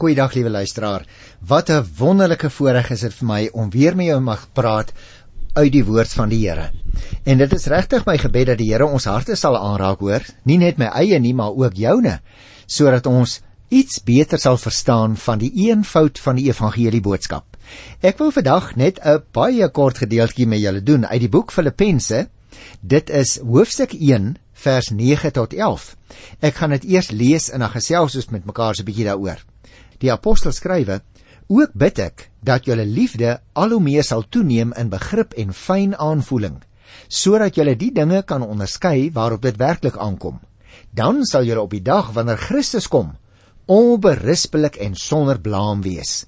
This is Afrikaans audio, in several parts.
Goeiedag liewe luisteraar, wat 'n wonderlike voorreg is dit vir my om weer met jou mag praat uit die woord van die Here. En dit is regtig my gebed dat die Here ons harte sal aanraak, hoor, nie net my eie nie, maar ook joune, sodat ons iets beter sal verstaan van die eenvoud van die evangelie boodskap. Ek wil vandag net 'n baie kort gedeeltjie met julle doen uit die boek Filippense. Dit is hoofstuk 1 vers 9 tot 11. Ek gaan dit eers lees en dan gesels ons met mekaar so 'n bietjie daaroor. Die apostel skrywe: ook bid ek dat julle liefde al hoe meer sal toeneem in begrip en fyn aanvoeling, sodat julle die dinge kan onderskei waarop dit werklik aankom. Dan sal julle op die dag wanneer Christus kom, onberispelik en sonder blaam wees.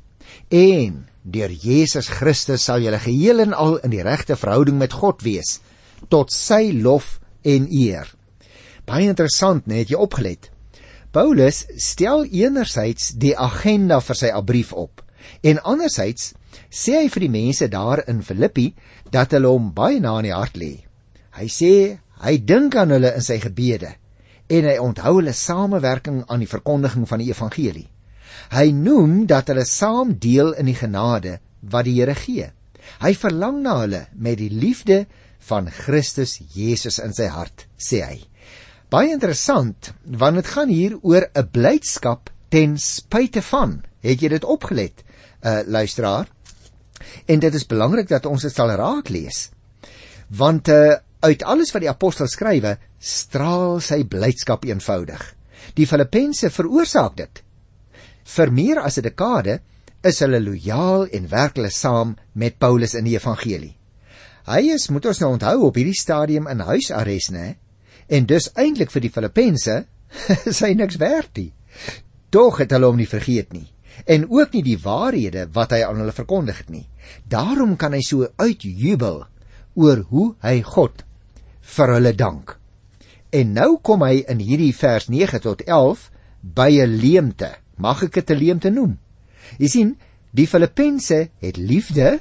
En deur Jesus Christus sal julle geheel en al in die regte verhouding met God wees, tot sy lof en eer. Baie interessant, net, het jy opgelet. Paulus stel enerzijds die agenda vir sy brief op, en anderzijds sê hy vir die mense daar in Filippi dat hulle hom baie na in die hart lê. Hy sê hy dink aan hulle in sy gebede en hy onthou hulle samewerking aan die verkondiging van die evangelie. Hy noem dat hulle saam deel in die genade wat die Here gee. Hy verlang na hulle met die liefde van Christus Jesus in sy hart, sê hy. Baie interessant, want het gaan hier oor 'n blydskap ten spyte van. Het jy dit opgelet, luisteraar? En dit is belangrik dat ons dit sal raak lees. Want uit alles wat die apostel skrywe, straal sy blydskap eenvoudig. Die Filippense veroorsaak dit. Vir meer as 'n dekade is hulle lojaal en werk hulle saam met Paulus in die evangelie. Hy is, moet ons nou onthou, op hierdie stadium in huisarrest, né? En dus eintlik vir die Filippense is hy niks werd nie. Tog het hulle hom nie vergeet nie, en ook nie die waarhede wat hy aan hulle verkondig het nie. Daarom kan hy so uitjubel oor hoe hy God vir hulle dank. En nou kom hy in hierdie vers 9 tot 11 by 'n leemte. Mag ek dit 'n leemte noem? Jy sien, die Filippense het liefde,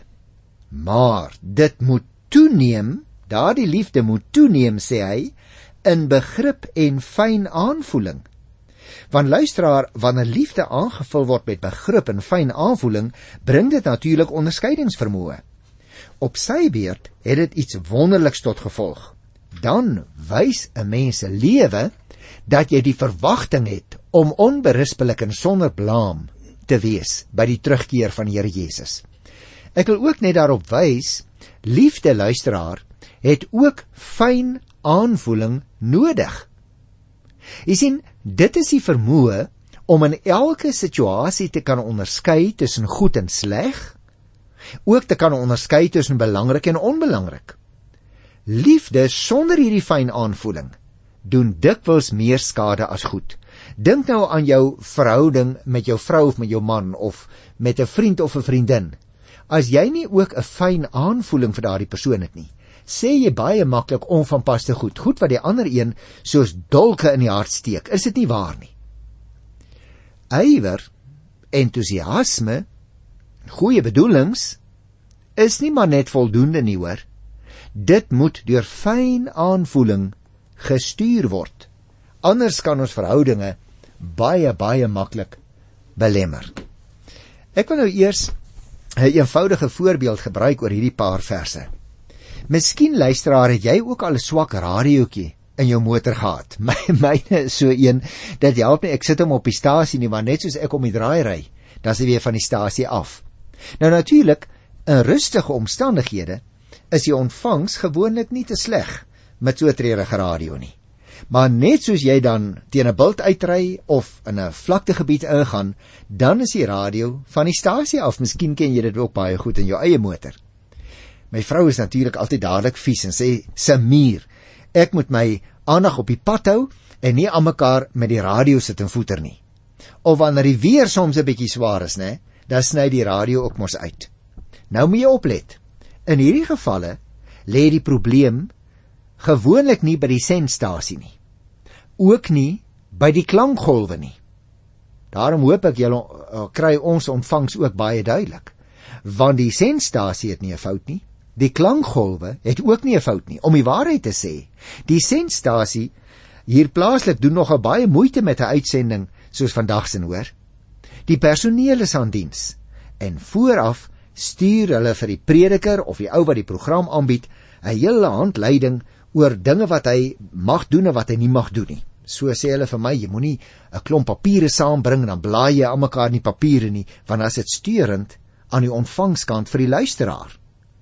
maar dit moet toeneem, daardie liefde moet toeneem, sê hy, in begrip en fyn aanvoeling. Want luisteraar, wanneer liefde aangevul word met begrip en fyn aanvoeling, bring dit natuurlik onderskeidingsvermoë. Op sy beurt het dit iets wonderliks tot gevolg. Dan wys 'n mens se lewe dat jy die verwagting het om onberispelik en sonder blaam te wees by die terugkeer van die Here Jesus. Ek wil ook net daarop wys, liefde, luisteraar, het ook fyn aanvoeling nodig. Jy sien, dit is die vermoë om in elke situasie te kan onderskei tussen goed en sleg, ook te kan onderskei tussen belangrik en onbelangrik. Liefde sonder hierdie fyn aanvoeling doen dikwels meer skade as goed. Dink nou aan jou verhouding met jou vrou of met jou man, of met 'n vriend of 'n vriendin. As jy nie ook 'n fyn aanvoeling vir daardie persoon het nie, sê jy baie maklik onvanpaste goed wat die ander een soos dolke in die hart steek. Is dit nie waar nie? Ywer, entoesiasme, goeie bedoelings is nie maar net voldoende nie, hoor. Dit moet deur fyn aanvoeling gestuur word. Anders kan ons verhoudinge baie maklik belemmer. Ek wil nou eers 'n eenvoudige voorbeeld gebruik oor hierdie paar verse. Miskien, luisteraar, het jy ook al 'n swak radiootjie in jou motor gehad. Myne is so een, dat help nie, ek sit hom op die stasie nie, maar net soos ek om die draai ry, dan is hy weer van die stasie af. Nou natuurlik, in rustige omstandighede is die ontvangs gewoonlik nie te sleg met so 'n treurige radio nie. Maar net soos jy dan teen 'n bult uitry of in 'n vlaktegebied ingaan, dan is die radio van die stasie af. Miskien ken jy dit ook baie goed in jou eie motor. My vrou is natuurlik altyd dadelik vies en sê, Samir, ek moet my aandag op die pad hou en nie aan mekaar met die radio sit en voeter nie. Of wanneer die weer soms 'n bietjie swaar is, né, dan sny die radio ook mos uit. Nou moet jy oplet. In hierdie gevalle lê die probleem gewoonlik nie by die sendstasie nie. Ook nie by die klankgolwe nie. Daarom hoop ek julle kry ons ontvangs ook baie duidelik. Want die sendstasie het nie 'n fout nie. Die klankgolwe het ook nie 'n fout nie. Om die waarheid te sê, die sendstasie hier plaaslik doen nogal baie moeite met 'n uitsending soos vandag se, hoor. Die personeel is aan diens en vooraf stuur hulle vir die prediker of die ou wat die program aanbied 'n hele handleiding oor dinge wat hy mag doen en wat hy nie mag doen nie. So sê hulle vir my, jy moenie 'n klomp papiere saambring en dan blaai jy aan mekaar in die papiere nie, want dan is dit steurend aan die ontvangskant vir die luisteraar.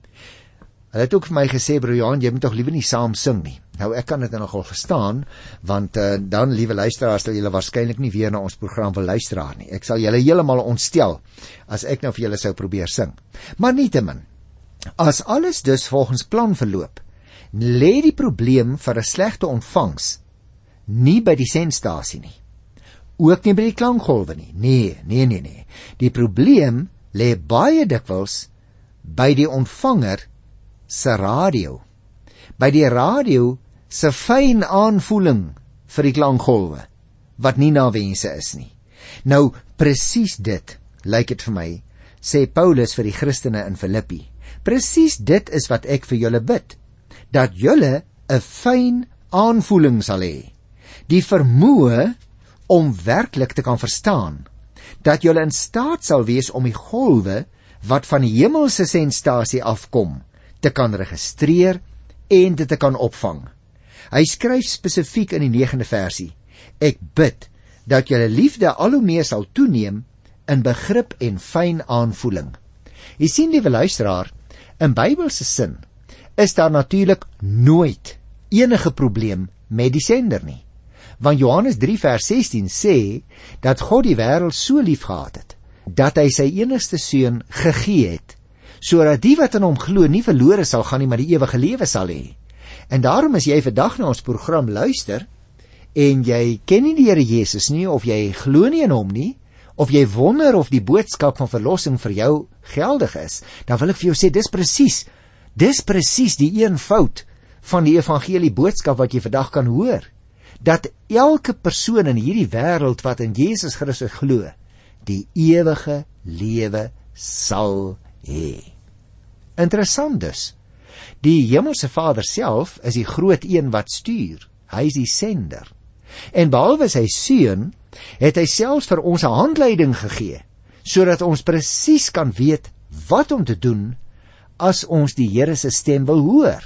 Hulle het ook vir my gesê, broer Johan, jy moet tog liewer nie saam sing nie. Nou ek kan dit nogal verstaan, want dan, liewe luisteraars, sal julle waarskynlik nie weer na ons program wil luister nie. Ek sal julle heeltemal ontstel as ek nou vir julle sou probeer sing. Maar nietemin, as alles dus volgens plan verloop, lê die probleem vir 'n slegte ontvangs nie by die sendstasie nie. Ook nie by die klankgolwe nie. Nee. Die probleem lê baie dikwels by die ontvanger se radio. By die radio se fyn aanvoeling vir die klankgolwe, wat nie na wense is nie. Nou, presies dit, lyk dit vir my, sê Paulus vir die Christene in Filippi. Presies dit is wat ek vir julle bid, dat julle 'n fyn aanvoeling sal hê, die vermoë om werklik te kan verstaan, dat julle in staat sal wees om die golwe wat van die hemelse sendstasie afkom, te kan registreer en dit te kan opvang. Hy skryf spesifiek in die 9de versie, ek bid dat julle liefde al hoe meer sal toeneem in begrip en fyn aanvoeling. Jy sien, liewe luisteraar, in Bybelse sin is daar natuurlik nooit enige probleem met die sender nie. Want Johannes 3 vers 16 sê dat God die wêreld so lief gehad het, dat hy sy enigste seun gegee het, sodat die wat in hom glo nie verlore sal gaan nie, maar die ewige lewe sal hê. En daarom as jy vandag na ons program luister, en jy ken nie die Here Jesus nie, of jy glo nie in hom nie, of jy wonder of die boodskap van verlossing vir jou geldig is, dan wil ek vir jou sê, dis presies die een fout van die evangelie boodskap wat jy vandag kan hoor, dat elke persoon in hierdie wêreld wat in Jesus Christus glo, die ewige lewe sal hê. Interessant dus, die hemelse Vader self is die groot een wat stuur, hy is die sender, en behalwe sy seun, het hy selfs vir ons 'n handleiding gegee, sodat ons presies kan weet wat om te doen as ons die Here se stem wil hoor.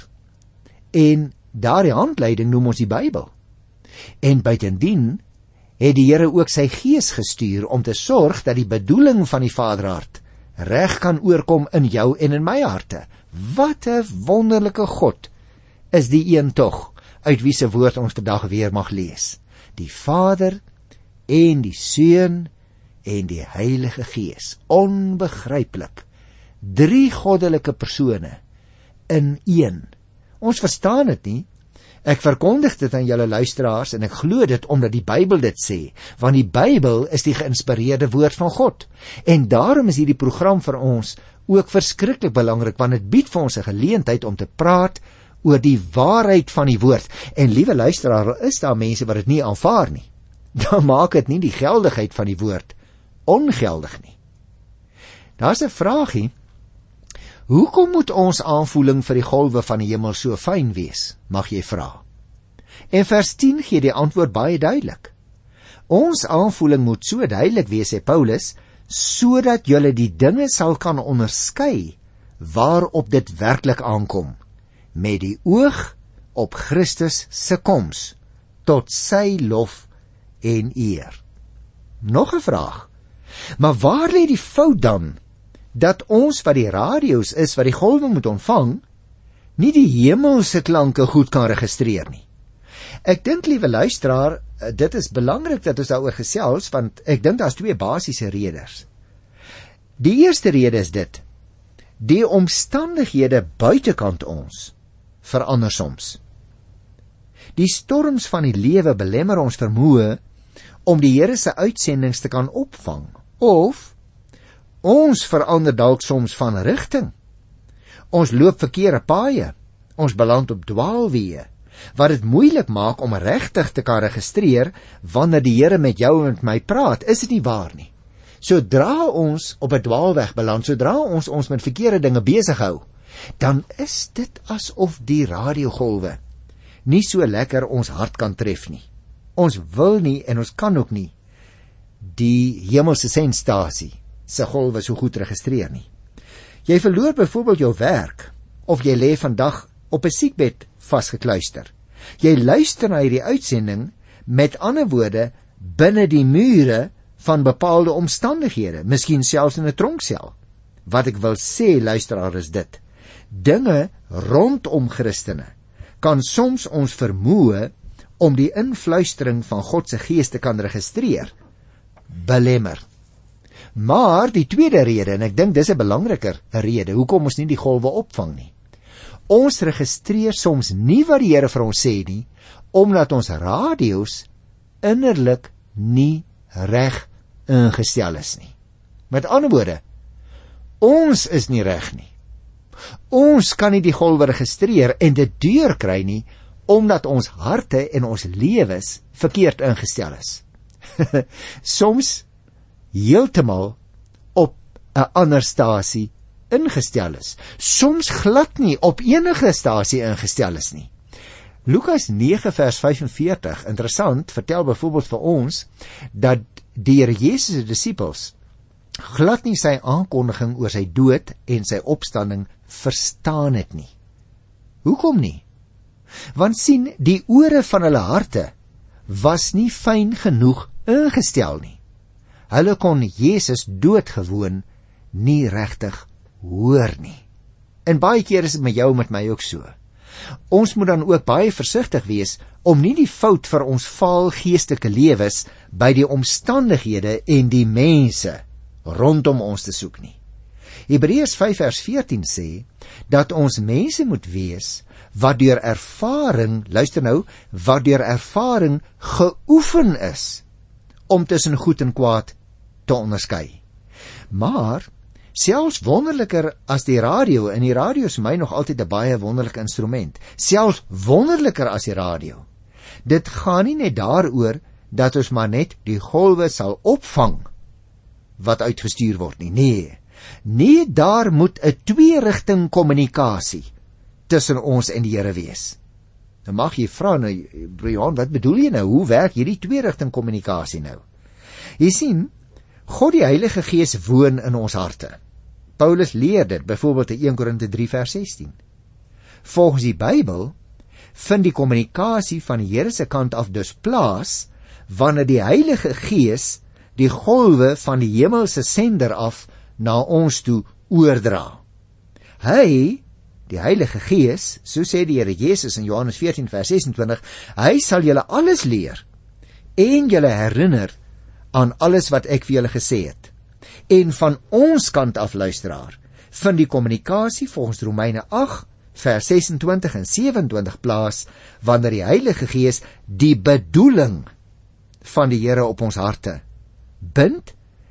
En daardie handleiding noem ons die Bybel. En buitendien het die Here ook sy Gees gestuur om te sorg dat die bedoeling van die Vaderhart reg kan oorkom in jou en in my harte. Wat 'n wonderlike God is die een tog, uit wie se woord ons vandag weer mag lees. Die Vader en die Seun en die Heilige Gees. Onbegryplik. 3 goddelike persone in een. Ons verstaan dit nie. Ek verkondig dit aan julle luisteraars en ek glo dit omdat die Bybel dit sê, want die Bybel is die geïnspireerde woord van God. En daarom is hierdie program vir ons ook verskriklik belangrik, want dit bied vir ons 'n geleentheid om te praat oor die waarheid van die woord. En liewe luisteraar, is daar mense wat dit nie aanvaar nie, dan maak dit nie die geldigheid van die woord ongeldig nie. Daar's 'n vraagie, hoekom moet ons aanvoeling vir die golwe van die hemel so fyn wees, mag jy vra. En vers 10 gee die antwoord baie duidelik. Ons aanvoeling moet so duidelik wees, sê Paulus, sodat julle die dinge sal kan onderskei waarop dit werklik aankom, met die oog op Christus se koms, tot sy lof en eer. Nog 'n vraag, maar waar lê die fout dan, dat ons wat die radio's is, wat die golwe moet ontvang, nie die hemelse klanke goed kan registreer nie? Ek dink, liewe luisteraar, dit is belangrik dat ons daaroor gesels, want ek dink daar's 2 basiese redes. Die eerste rede is dit, die omstandighede buitekant ons verander soms. Die storms van die lewe belemmer ons vermoë om die Here se uitsendings te kan opvang, of ons verander dalk soms van rigting. Ons loop verkeerde paaie, ons beland op dwaalweë, wat dit moeilik maak om regtig te kan registreer wanneer die Here met jou en met my praat. Is dit nie waar nie? Sodra ons op 'n dwaalweg beland, sodra ons met verkeerde dinge besig hou, dan is dit asof die radiogolwe nie so lekker ons hart kan tref nie. Ons wil nie en ons kan ook nie die hemelse sendstasie se golwe so goed registreer nie. Jy verloor byvoorbeeld jou werk, of jy lê vandag op 'n siekbed vasgekluister. Jy luister na hierdie uitsending, met ander woorde, binne die mure van bepaalde omstandighede, miskien selfs in 'n tronksel. Wat ek wil sê, luisteraar, is dit: dinge rondom Christene kan soms ons vermoë om die influistering van God se Gees te kan registreer, belemmer. Maar die tweede rede, en ek dink dis 'n belangriker rede, hoekom ons nie die golwe opvang nie. Ons registreer soms nie wat die Here vir ons sê nie, omdat ons radio's innerlik nie reg ingestel is nie. Met ander woorde, ons is nie reg nie. Ons kan nie die golwe registreer en dit deurkry nie, omdat ons harte en ons lewens verkeerd ingestel is. Soms heeltemal op 'n ander stasie ingestel is. Soms glad nie op enige stasie ingestel is nie. Lukas 9 vers 45, interessant, vertel byvoorbeeld vir ons dat die Here Jesus se disippels glad nie sy aankondiging oor sy dood en sy opstanding verstaan het nie. Hoekom nie? Want sien, die ore van hulle harte was nie fyn genoeg ingestel nie. Hulle kon Jesus doodgewoon nie regtig hoor nie. En baie keer is dit met jou en met my ook so. Ons moet dan ook baie versigtig wees om nie die fout vir ons vaal geestelike lewens by die omstandighede en die mense rondom ons te soek nie. Hebreërs 5 vers 14 sê dat ons mense moet wees wat deur ervaring, luister nou, wat deur ervaring geoefen is om tussen goed en kwaad te onderskei. Maar selfs wonderliker as die radio, en die radio is vir my nog altyd 'n baie wonderlike instrument, selfs wonderliker as die radio, dit gaan nie net daaroor dat ons maar net die golwe sal opvang wat uitgestuur word nie. Nee, daar moet 'n twee-rigting kommunikasie tussen ons en die Here wees. Nou mag jy vra, nou, Brian, wat bedoel jy nou? Hoe werk hierdie twee-rigting kommunikasie nou? Jy sien, God die Heilige Gees woon in ons harte. Paulus leer dit, byvoorbeeld in 1 Korinte 3 vers 16. Volgens die Bybel vind die kommunikasie van die Here se kant af dus plaas wanneer die Heilige Gees die golwe van die hemelse sender af na ons toe oordra. Hy, die Heilige Gees, so sê die Here Jesus in Johannes 14 vers 26, hy sal julle alles leer en julle herinner aan alles wat ek vir julle gesê het. En van ons kant af, luisteraar, vind die kommunikasie volgens Romeine 8 vers 26 en 27 plaas wanneer die Heilige Gees die bedoeling van die Here op ons harte bind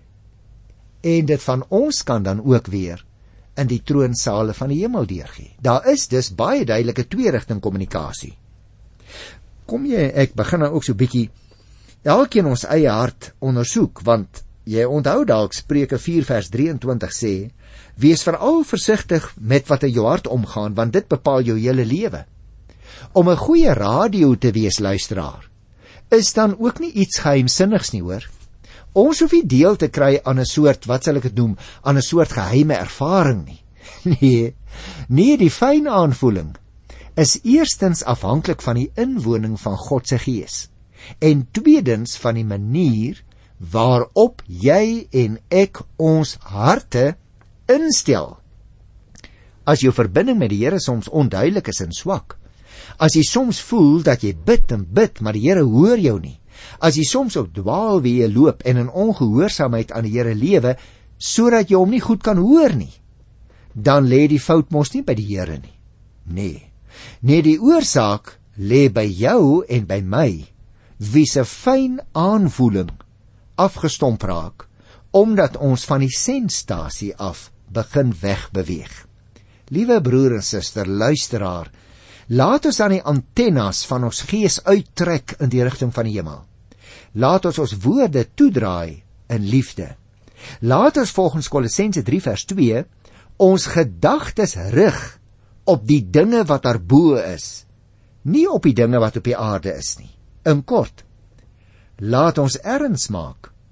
en dit van ons kan dan ook weer in die troonsale van die hemel deurgee. Daar is dus baie duidelike twee-rigting kommunikasie. Kom jy, ek begin nou ook so bietjie elkeen ons eie hart ondersoek, want jy onthou dalk Spreuke 4 vers 23 sê, wees veral versigtig met wat in jou hart omgaan, want dit bepaal jou hele lewe. Om 'n goeie radio te wees, luisteraar, is dan ook nie iets geheimsinnigs nie, hoor. Ons hoef nie deel te kry aan 'n soort, wat sal ek dit noem, aan 'n soort geheime ervaring nie. Nee, die fyn aanvoeling is eerstens afhanklik van die inwoning van God se Gees, en tweedens van die manier waarop jy en ek ons harte instel. As jou verbinding met die Here soms onduidelik is en swak, as jy soms voel dat jy bid en bid, maar die Here hoor jou nie, as jy soms op dwaalweë loop en in ongehoorsaamheid aan die Here lewe, sodat jy hom nie goed kan hoor nie, dan lê die fout mos nie by die Here nie. Nee, die oorsaak lê by jou en by my, wie se fyn aanvoeling afgestomp raak, omdat ons van die sendstasie af begin wegbeweeg. Liewe broer en suster, luisteraar, laat ons dan die antennes van ons gees uittrek in die rigting van die hemel. Laat ons ons woorde toedraai in liefde. Laat ons volgens Kolossense 3 vers 2 ons gedagtes rig op die dinge wat daarbo is, nie op die dinge wat op die aarde is nie. In kort, laat ons erns maak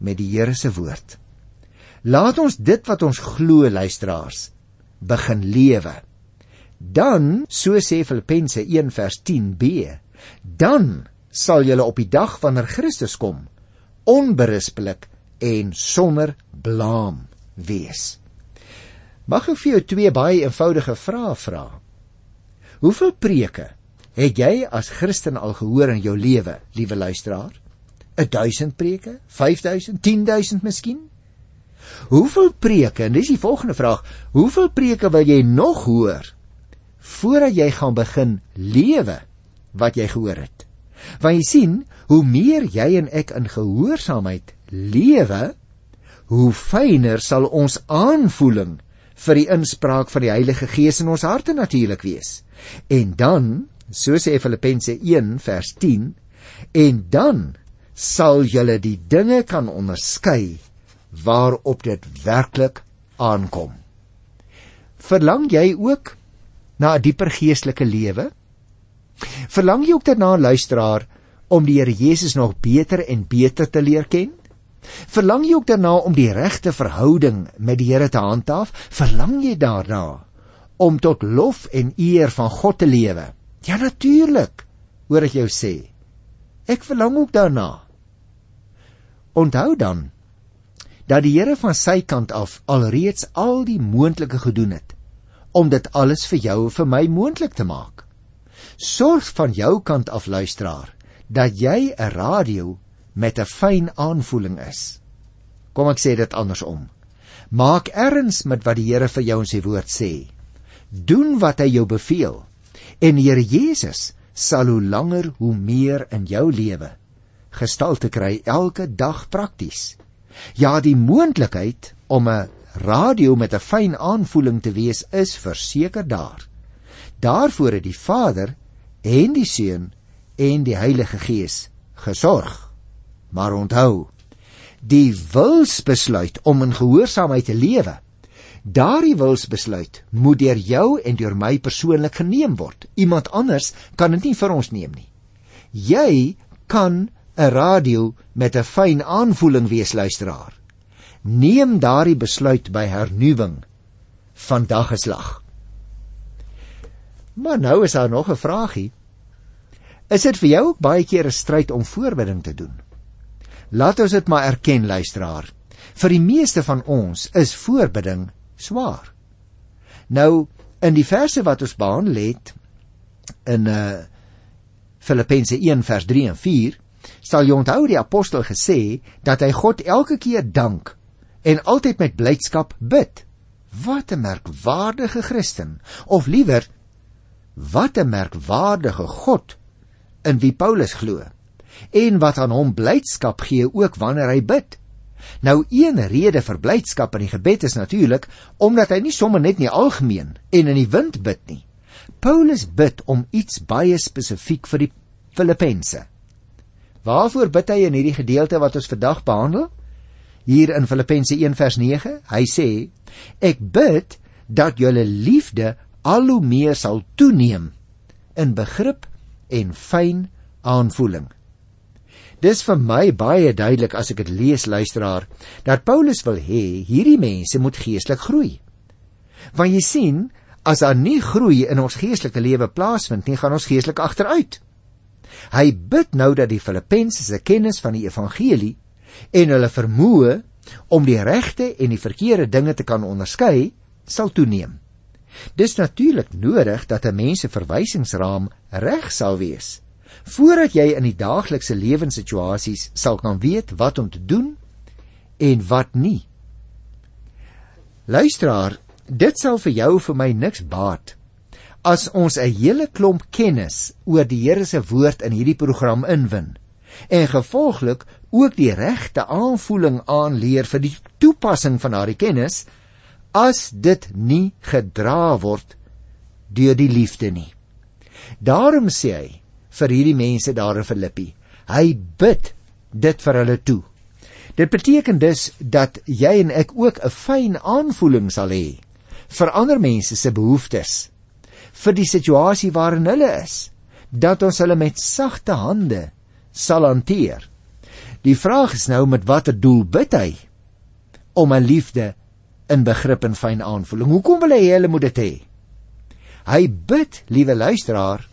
met die Here se woord. Laat ons dit wat ons glo, luisteraars, begin lewe. Dan, so sê Filippense 1 vers 10b, dan sal julle op die dag wanneer Christus kom, onberispelik en sonder blaam wees. Mag ek vir jou 2 baie eenvoudige vrae vra? Hoeveel preke het jy as Christen al gehoor in jou lewe, liewe luisteraar? 1000 preke? 5000? 10.000 miskien? Hoeveel preke, en dis die volgende vraag, hoeveel preke wil jy nog hoor, voordat jy gaan begin lewe wat jy gehoor het? Want jy sien, hoe meer jy en ek in gehoorsaamheid lewe, hoe fyner sal ons aanvoeling vir die inspraak van die Heilige Gees in ons harte natuurlik wees. En dan, so sê Filippense 1 vers 10, en dan sal julle die dinge kan onderskei waarop dit werklik aankom. Verlang jy ook na 'n dieper geestelike lewe? Verlang jy ook daarna, luisteraar, om die Here Jesus nog beter en beter te leer ken? Verlang jy ook daarna om die regte verhouding met die Here te handhaaf? Verlang jy daarna om tot lof en eer van God te lewe? Ja, natuurlik, hoor ek jou sê. Ek verlang ook daarna. Onthou dan, dat die Here van sy kant af alreeds al die moontlike gedoen het, om dit alles vir jou en vir my moontlik te maak. Sorg van jou kant af, luisteraar, dat jy 'n radio met 'n fyn aanvoeling is. Kom ek sê dit andersom. Maak erns met wat die Here vir jou in sy woord sê. Doen wat hy jou beveel. En die Here Jesus sal hoe langer hoe meer in jou lewe gestalte kry, elke dag prakties. Ja, die moontlikheid om 'n radio met 'n fyn aanvoeling te wees is verseker daar. Daarvoor het die Vader en die Seun en die Heilige Gees gesorg. Maar onthou, die wilsbesluit om in gehoorsaamheid te lewe, daardie wilsbesluit moet deur jou en deur my persoonlik geneem word. Iemand anders kan dit nie vir ons neem nie. Jy kan 'n radio met 'n fyn aanvoeling wees, luisteraar. Neem daardie besluit by hernuwing van daggeslag. Maar nou is daar nog 'n vraagie. Is dit vir jou ook baie keer 'n stryd om voorbidding te doen? Laat ons dit maar erken, luisteraar. Vir die meeste van ons is voorbidding swaar. Nou, in die verse wat ons behandel het, in Filippense 1 vers 3 en 4, sal jy onthou die apostel gesê, dat hy God elke keer dank, en altyd met blydskap bid. Wat 'n merkwaardige Christen, of liewer, wat 'n merkwaardige God, in wie Paulus glo, en wat aan hom blydskap gee ook wanneer hy bid. Nou, een rede vir blydskap in die gebed is natuurlik, omdat hy nie sommer net in die algemeen en in die wind bid nie. Paulus bid om iets baie spesifiek vir die Filippense. Waarvoor bid hy in hierdie gedeelte wat ons vandag behandel? Hier in Filippense 1 vers 9, hy sê, ek bid dat julle liefde al hoe meer sal toeneem in begrip en fyn aanvoeling. Dis vir my baie duidelik as ek dit lees, luisteraar, dat Paulus wil hê hierdie mense moet geestelik groei. Want jy sien, as daar nie groei in ons geestelike lewe plaasvind nie, gaan ons geestelik agteruit. Hy bid nou dat die Filippense se kennis van die evangelie en hulle vermoë om die regte en die verkeerde dinge te kan onderskei, sal toeneem. Dis natuurlik nodig dat 'n mens se verwysingsraam reg sal wees, voordat jy in die daaglikse lewenssituasies sal kan weet wat om te doen en wat nie. Luisteraar, dit sal vir jou vir my niks baat as ons 'n hele klomp kennis oor die Here se woord in hierdie program inwin en gevolglik ook die regte aanvoeling aanleer vir die toepassing van daardie kennis, as dit nie gedra word deur die liefde nie. Daarom sê hy vir hierdie mense daar in Filippi, hy bid dit vir hulle toe. Dit beteken dus dat jy en ek ook 'n fyn aanvoeling sal hê vir ander mense se behoeftes, vir die situasie waarin hulle is, dat ons hulle met sagte hande sal hanteer. Die vraag is nou, met watter doel bid hy? Om 'n liefde in begrip en fyn aanvoeling. Hoekom wil hy hulle moet dit hê? Hy bid, liewe luisteraar,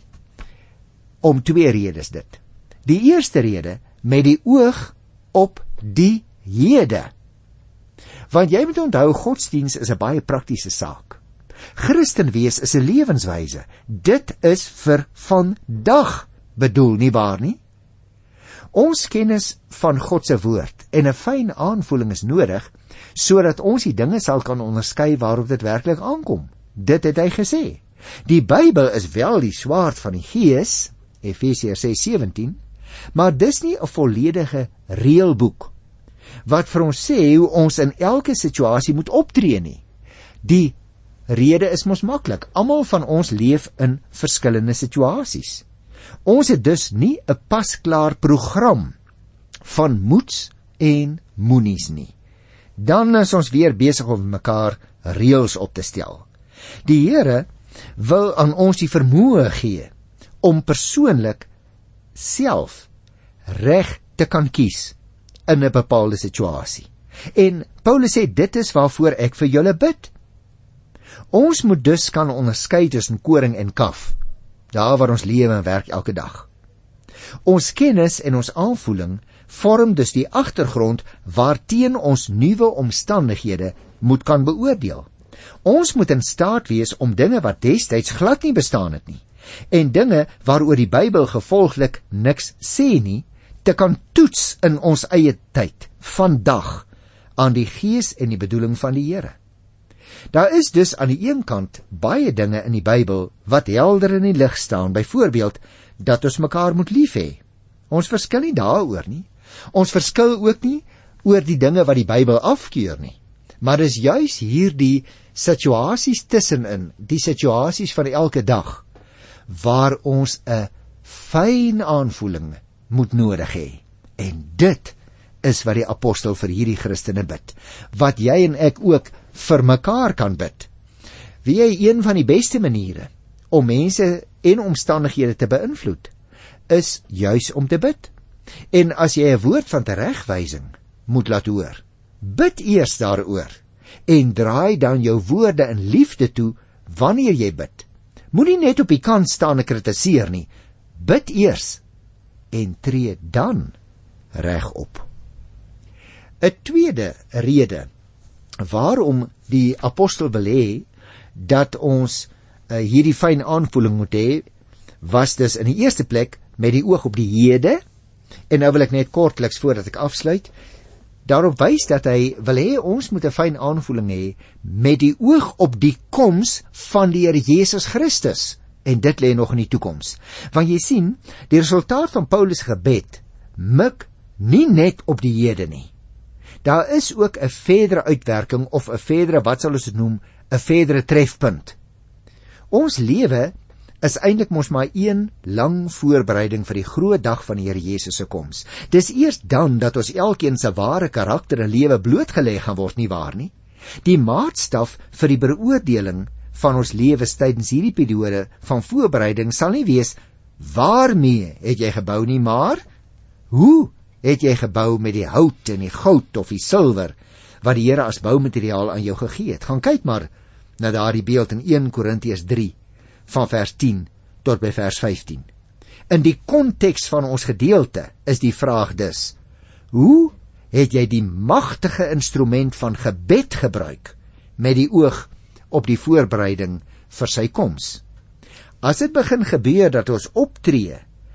om 2 redes dit. Die eerste rede, met die oog op die hede. Want jy moet onthou, godsdiens is 'n baie praktiese saak. Christen wees is 'n lewenswyse. Dit is vir vandag bedoel, nie waar nie? Ons kennis van God se woord en 'n fyn aanvoeling is nodig, sodat ons die dinge sal kan onderskei waarop dit werklik aankom. Dit het hy gesê. Die Bybel is wel die swaard van die Gees, Efesiërs 6:17, maar dis nie 'n volledige reëlboek wat vir ons sê hoe ons in elke situasie moet optree nie. Die rede is mos maklik. Almal van ons leef in verskillende situasies. Ons het dus nie 'n pasklaar program van moets en moenies nie. Dan is ons weer besig om mekaar reëls op te stel. Die Here wil aan ons die vermoë gee om persoonlik self reg te kan kies in 'n bepaalde situasie. En Paulus sê dit is waarvoor ek vir julle bid. Ons moet dus kan onderskei tussen koring en kaf, daar waar ons lewe en werk elke dag. Ons kennis en ons aanvoeling vorm dus die agtergrond waarteen ons nuwe omstandighede moet kan beoordeel. Ons moet in staat wees om dinge wat destyds glad nie bestaan het nie, en dinge waaroor die Bybel gevolglik niks sê nie, te kan toets in ons eie tyd, vandag, aan die gees en die bedoeling van die Here. Daar is dus aan die een kant baie dinge in die Bybel wat helder in die lig staan, byvoorbeeld dat ons mekaar moet lief hê. Ons verskil nie daaroor nie. Ons verskil ook nie oor die dinge wat die Bybel afkeur nie. Maar dis juis hierdie situasies tussenin, die situasies van elke dag, waar ons 'n fyn aanvoeling moet nodig hê. En dit is wat die apostel vir hierdie Christene bid, wat jy en ek ook vir mekaar kan bid. Wie jy een van die beste maniere om mense en omstandighede te beïnvloed, is juis om te bid. En as jy 'n woord van teregwysing moet laat hoor, bid eers daaroor en draai dan jou woorde in liefde toe wanneer jy bid. Moenie net op die kant staan en kritiseer nie. Bid eers en tree dan reg op. 'n tweede rede waarom die apostel wil hê dat ons hierdie fyn aanvoeling moet hê, was dus in die eerste plek met die oog op die hede. En nou wil ek net kortliks voordat ek afsluit, daarop wys dat hy wil hê ons moet 'n fyn aanvoeling hê met die oog op die koms van die Here Jesus Christus. En dit lê nog in die toekoms. Want jy sien, die resultaat van Paulus gebed mik nie net op die hede nie. Daar is ook 'n verdere uitwerking of 'n verdere, wat sal ons dit noem, 'n verdere trefpunt. Ons lewe is eintlik mos maar een lang voorbereiding vir die groot dag van die Here Jesus se koms. Dis eers dan dat ons elkeen se ware karakter en lewe blootgelê gaan word, nie waar nie? Die maatstaf vir die beoordeling van ons lewens tydens hierdie periode van voorbereiding sal nie wees waarmee het jy gebou nie, maar hoe het jy gebou met die hout en die goud of die silwer wat die Here as boumateriaal aan jou gegee het. Gaan kyk maar na daardie beeld in 1 Korintiërs 3 van vers 10 tot by vers 15. In die konteks van ons gedeelte is die vraag dus, hoe het jy die magtige instrument van gebed gebruik met die oog op die voorbereiding vir sy koms? As dit begin gebeur dat ons optree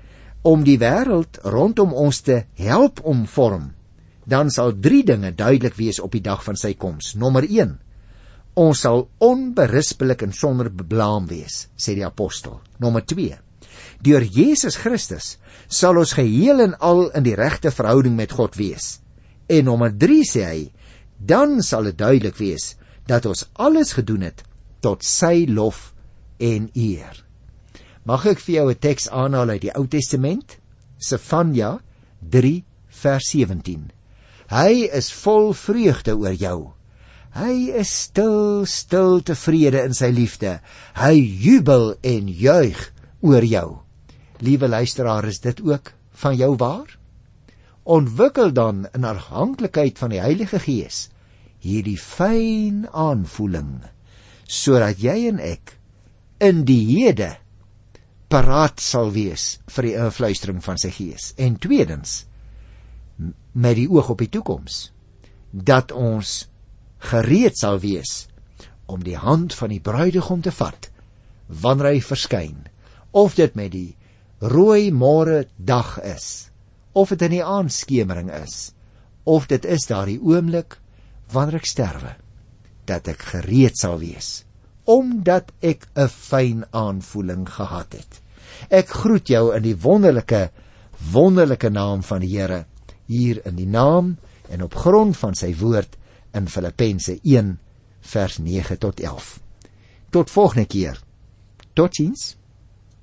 om die wêreld rondom ons te help omvorm, dan sal 3 dinge duidelik wees op die dag van sy koms. Nommer 1, ons sal onberispelik en sonder blaam wees, sê die apostel. Nommer 2, deur Jesus Christus sal ons geheel en al in die regte verhouding met God wees. En nommer 3 sê hy, dan sal dit duidelik wees dat ons alles gedoen het tot sy lof en eer. Mag ek vir jou 'n teks aanhaal uit die Ou Testament? Sefanja 3 vers 17. Hy is vol vreugde oor jou. Hy is stil tevrede in sy liefde. Hy jubel en juig oor jou. Liewe luisteraar, is dit ook van jou waar? ontwikkel dan in afhanklikheid van die Heilige Gees hierdie fyn aanvoeling, sodat jy en ek in die hede paraat sal wees vir die influistering van sy Gees. En tweedens, met die oog op die toekoms, dat ons gereed sal wees om die hand van die bruidegom te vat wanneer hy verskyn, of dit met die rooi môre dag is, of dit in die aandskemering is, of dit is daardie oomblik wanneer ek sterwe, dat ek gereed sal wees, omdat ek 'n fyn aanvoeling gehad het. Ek groet jou in die wonderlike naam van die Here, hier in die naam en op grond van sy woord in Filippense 1 vers 9 tot 11. Tot volgende keer. Totsiens.